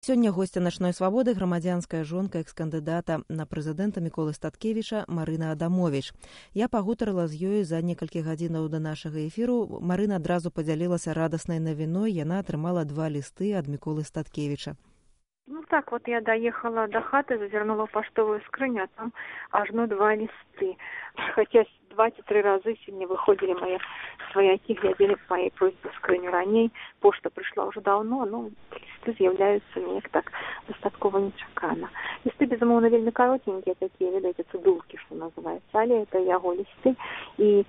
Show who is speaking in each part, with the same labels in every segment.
Speaker 1: Сёння госця начной свабоды грамадзянская жонка экс-кандыдата на прэзідэнта Міколы Статкевіча Марына Адамовіч. Я пагутарыла з ёю за некалькі гадзінаў да нашага эфіру. Марына адразу падзялілася радаснай навіной. Яна атрымала 2 лісты ад Міколы Статкевіча.
Speaker 2: Ну так вот, я доехала до хаты, зазернула в поштовую скрыню, а там аж 2 листы. Хотя 2-3 разы сегодня выходили мои свояки, глядели по моей просьбе в скрыню раней. Пошта пришла уже давно, но листы з'являются мне так достатково нечакано. Листы, безумовно, вельми коротенькие такие, видите, цидулки, что называется. Але это яго листы. И,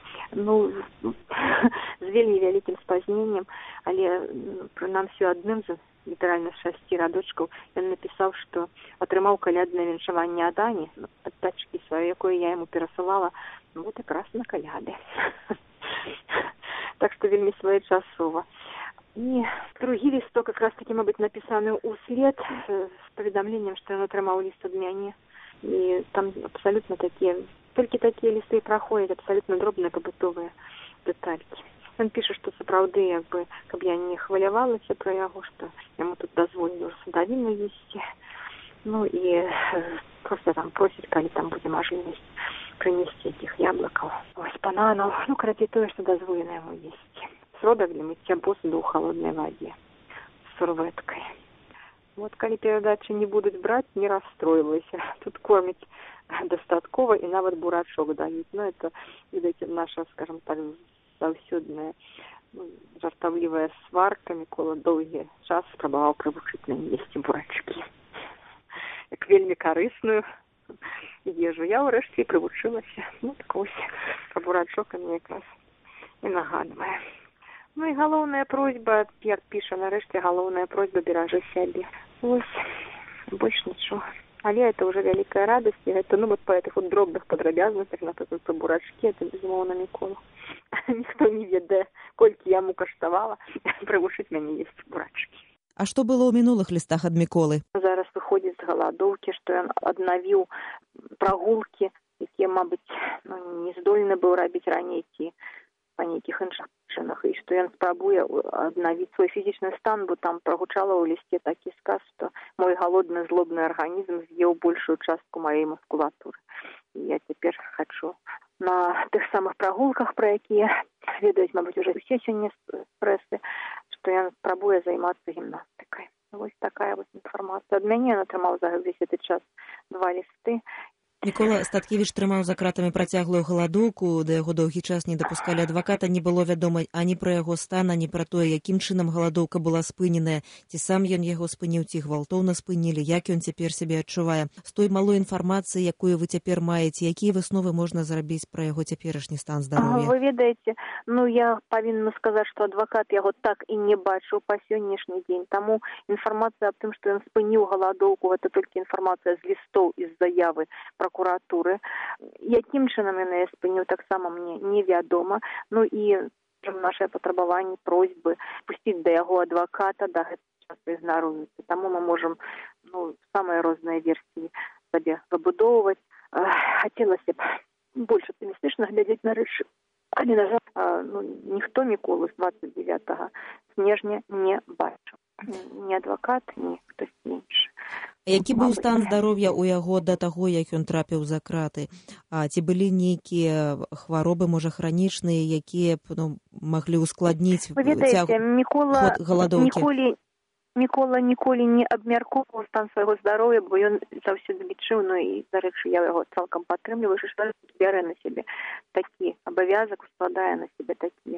Speaker 2: с вельми великим спазнением, але прынамсі адным з літаральна 6 радочкаў, ён напісаў, што атрымаў каляднае віншаванне ад Ані, ад дачкі сваёй, якое я яму перасылала, вот якраз на каляды. Так што вельмі своечасова. І другі лісток якраз таки, мабыць, напісаны ўслед з паведамленнем, што ён атрымаў ліст ад мяне. І там абсалютна толькі такія лісты праходзяць, абсалютна дробныя пабытовыя дэталькі. Ён піша, што сапраўды, каб я не хвалявалася пра яго, што яму тут дазволілі ўжо садавіну весці. І проста там просіць, калі там будзе мажлівасць прынесці якіх яблыкаў, бананаў, карацей тое, што дазволена яму весці. Сродак для мыцця посуду ў халоднай вадзе з сурвэткай. Вот калі перадачы не будуць браць, не расстроілася. Тут корміць дастаткова і нават бурачок даюць. Это, видите, наша, скажем так, заўсёдная жартаўлівая сварка. Мікола доўгі час спрабаваў прывучыць мяне есці бурачкі. Як вельмі карысную ежу. Я ўрэшце і прывучылася. Так вось, пра бурачок мне якраз і нагадвае. І галоўная просьба, як піша, нарэшце галоўная просьба беражы сябе. Вось, больш нічога. Але это уже вялікая радасць, і гэта, па гэтых дробных падрабязнасцях, напрыклад, пра бурачкі, это, безумоўна, Мікола. Ніхто не ведае, колькі яму каштавала прывучыць мяне есці бурачкі.
Speaker 1: А што было ў мінулых лістах ад Міколы?
Speaker 2: Зараз выходзіць з галадоўкі, што ён аднавіў прагулкі, якія, мабыць, не здольны быў рабіць раней ці па нейкіх іншых прычынах, і што ён спрабуе аднавіць свой фізічны стан, бо там прагучала ў лісце такі сказ, што мой галодны злобны арганізм з'еў большую частку маёй мускулатуры. І я цяпер хачу на тых самых прагулках, пра якія ведаюць, мабыць, уже ўсе сёння з прэсы, што ён спрабуе займацца гімнастыкай. Вось такая вось інфармацыя. Ад мяне ён атрымаў за ўвесь гэты час 2 лісты.
Speaker 1: Мікола Статкевіч трымаў за кратамі працяглую галадоўку, да яго доўгі час не дапускалі адваката, не было вядома ані пра яго стан, ані пра тое, якім чынам галадоўка была спыненая, ці сам ён яго спыніў, ці гвалтоўна спынілі, як ён цяпер сябе адчувае. З той малой інфармацыі, якую вы цяпер маеце, якія высновы можна зрабіць пра яго цяперашні стан здароўя?
Speaker 2: Вы ведаеце, я павінна сказаць, што адвакат яго так і не бачыў па сённяшні дзень. Таму інфармацыя аб тым, што ён спыніў галадоўку, гэта толькі інфармацыя з лістоў і з заявы прокуратуры. Якім чынам ён яе спыніў, таксама мне невядома. І нашае патрабаванне, просьбы пусціць да яго адваката, да гэтага часу ігнаруюцца. Таму мы можам самыя розныя версіі сабе выбудоўваць. Хацелася б больш аптымістычна глядзець на рэчы. Але, на жаль, ніхто Міколу з 29 снежня не бачыў. Ні адвакат, ні хтось іншы.
Speaker 1: Які быў стан здароўя ў яго да таго, як ён трапіў за краты? Ці былі нейкія хваробы, можа, хранічныя, якія маглі ўскладніць ход галадоўкі?
Speaker 2: Мікола ніколі не абмяркоўваў стан свайго здароўя, бо ён заўсёды лічыў, і, дарэчы, я яго цалкам падтрымліваю, што бярэ на сябе такі абавязак, ускладае на сябе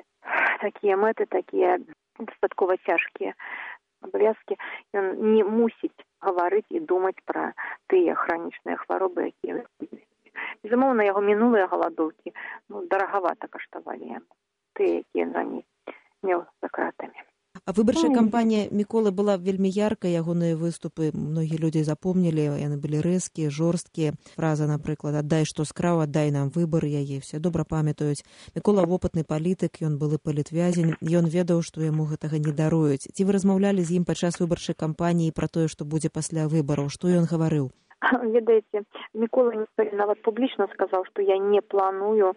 Speaker 2: такія мэты, такія дастаткова цяжкія абавязкі. Ён не мусіць гаварыць і думаць пра тыя хранічныя хваробы, якія ёсць. Безумоўна, яго мінулыя галадоўкі дарагавата каштавалі яму, тыя, якія раней меў за кратамі.
Speaker 1: Выбарчая кампанія Міколы была вельмі яркай, ягоныя выступы многія людзі запомнілі, яны былі рэзкія, жорсткія. Фраза, напрыклад, «Аддай, што скраў, аддай нам выбары», яе все добра памятаюць. Мікола вопытны палітык, ён былы палітвязень, ён ведаў, што яму гэтага не даруюць. Ці вы размаўлялі з ім падчас выбарчай кампаніі пра тое, што будзе пасля выбараў? Што ён гаварыў?
Speaker 2: Ведаеце, Мікола нават публічна сказаў, што я не планую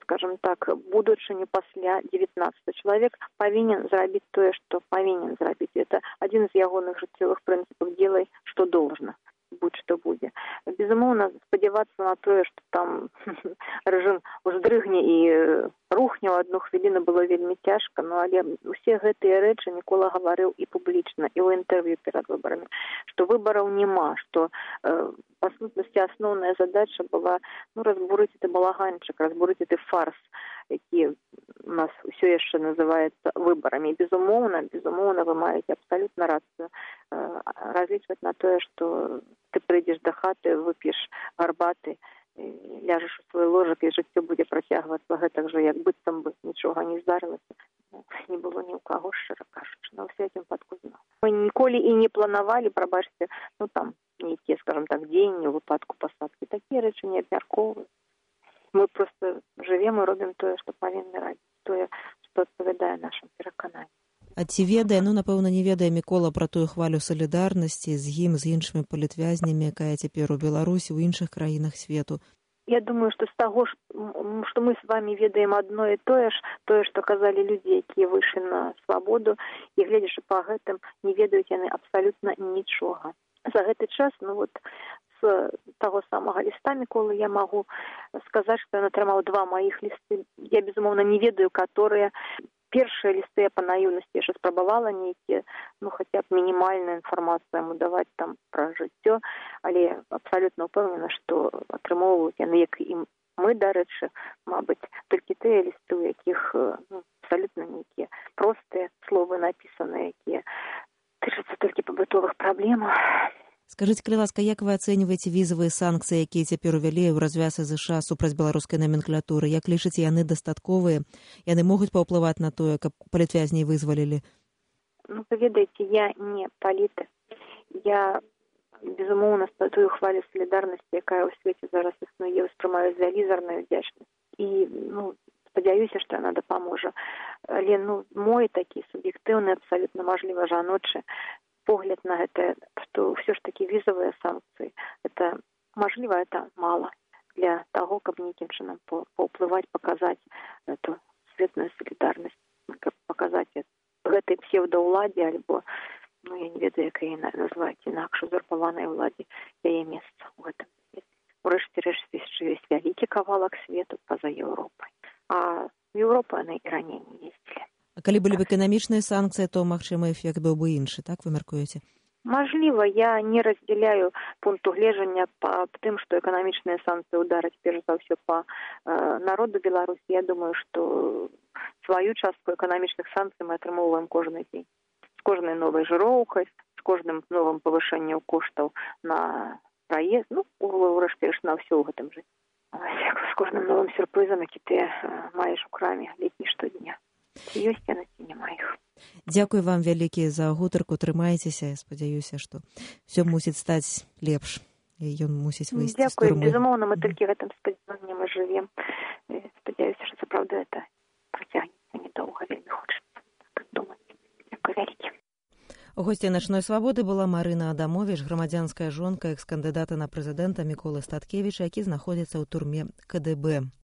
Speaker 2: скажем так, будучыню пасля 19. Чалавек павінен зрабіць тое, што павінен зрабіць. Это адзін з ягоных жыццёвых прынцыпаў: делай, што должна, будь што будзе. Безумоўна, спадзявацца на тое, што там рэжым уздрыгне і рухне ў адну хвіліну, было вельмі цяжка, але ўсе гэтыя рэчы Мікола гаварыў і публічна, і ў інтэрв'ю перад выбарамі, што выбараў няма, што па сутнасці асноўная задача была разбурыць гэты балаганчык, разбурыць гэты фарс, які у нас ўсё яшчэ называецца выбарамі. Безумоўна, вы маеце абсалютна рацыю разлічваць на тое, што ты прыйдзеш да хаты, вып'еш гарбаты, ляжаш у свой ложак, і жыццё будзе працягвацца гэтак жа, як быццам бы нічога не здарылася. Не было ні ў каго, шчыра кажучы, на ўсё этим падкузна. Мы ніколі і не планавалі, прабачце, там нейкія, скажем так, дзеянні ў выпадку пасадкі. Такія рэчы не абмяркоўваюць. Мы проста жывем і робім тое, што павінны рабіць, тое, што адпавядае нашым перакананням.
Speaker 1: А ці ведае, напэўна, не ведае Мікола пра тую хвалю салідарнасці з ім, з іншымі палітвязнямі, якая цяпер у Беларусі, у іншых краінах свету?
Speaker 2: Я думаю, што з таго, што мы з вами ведаем адно і тое ж, што казалі людзі, якія выйшлі на свабоду, і гледзячы па гэтым, не ведаюць яны абсалютна нічога. За гэты час, з таго самага ліста Міколы я магу сказаць, што ён атрымаў 2 маіх лісты. Я, безумоўна, не ведаю, каторыя. Першыя лісты я па наіўнасці яшчэ спрабавала нейкія, хаця б мінімальную інфармацыю яму даваць там пра жыццё, але абсалютна ўпэўнена, што атрымоўваюць яны, як і мы, дарэчы, мабыць, толькі тыя лісты, у якіх абсалютна нейкія простыя словы напісаныя, якія тычацца толькі пабытовых праблемаў.
Speaker 1: Скажыце, калі ласка, як вы ацэньваеце візавыя санкцыі, якія цяпер увялі ў развяз ЗША супраць беларускай номенклатуры? Як лічыце, яны дастатковыя? Яны могуць паўплываць на тое, каб палітвязней вызвалілі?
Speaker 2: Вы ведаеце, я не палітык. Я, безумоўна, тую хвалю салідарнасці, якая ў свеце зараз існуе, успрымаю з вялізарнай удзячнасцю. І, спадзяюся, што яна дапаможа. Але, мой такі суб'ектыўны, абсалютна, мажліва, жаночы погляд на гэта, што ўсё ж такі візавыя санкцыі, это, мажліва, это мала для таго, каб нейкім чынам паўплываць, паказаць эту светную салідарнасць, каб паказаць гэтай псевдаўладзе, альбо, я не ведаю, як яе назваць інакш, узурпаванай уладзе яе месца ў гэтым свеце. Урэшце рэшт ёсць вялікі кавалак свету па-за Еўропай. А в Еўропу яны і раней не ездзілі.
Speaker 1: А калі былі б эканамічныя санкцыі, то, магчыма, эфект быў бы іншы, так вы мяркуеце?
Speaker 2: Мажліва, я не раздзяляю пункту гледжання па тым, што эканамічныя санкцыі удараць перш за ўсё па народу Беларусі. Я думаю, што сваю частку эканамічных санкцый мы атрымоўваем кожны дзень. З кожнай новай жыроўкай, з кожным новым павышэннем коштаў на праезд, урэшце рэшт на ўсё ў гэтым жыцці. З кожным новым сюрпрызам, які ты маеш у краме летні штодня. Ці ёсць яны, ці няма іх.
Speaker 1: Дзякуй вам вялікі за гутарку, трымайцеся, спадзяюся, што ўсё мусіць стаць лепш, і ён мусіць выйсці з турмы.
Speaker 2: Дзякуй, безумоўна, мы толькі гэтым спадзяваннем і жывем. Спадзяюся, што сапраўды гэта працягнецца недоўга, вельмі хочацца так думаць. Дзякуй вялікі.
Speaker 1: Госцяй начной свабоды была Марына Адамовіч, грамадзянская жонка экс-кандыдата на прэзідэнта Міколы Статкевіча, які знаходзіцца ў турме КДБ.